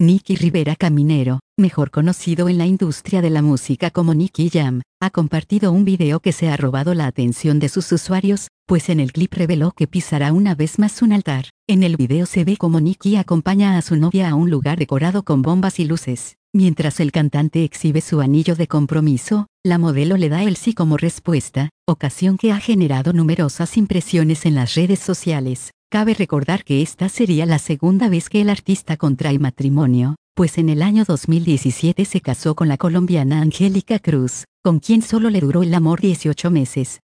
Nicky Rivera Caminero, mejor conocido en la industria de la música como Nicky Jam, ha compartido un video que se ha robado la atención de sus usuarios, pues en el clip reveló que pisará una vez más un altar. En el video se ve como Nicky acompaña a su novia a un lugar decorado con bombas y luces. Mientras el cantante exhibe su anillo de compromiso, la modelo le da el sí como respuesta, ocasión que ha generado numerosas impresiones en las redes sociales. Cabe recordar que esta sería la segunda vez que el artista contrae matrimonio, pues en el año 2017 se casó con la colombiana Angélica Cruz, con quien solo le duró el amor 18 meses.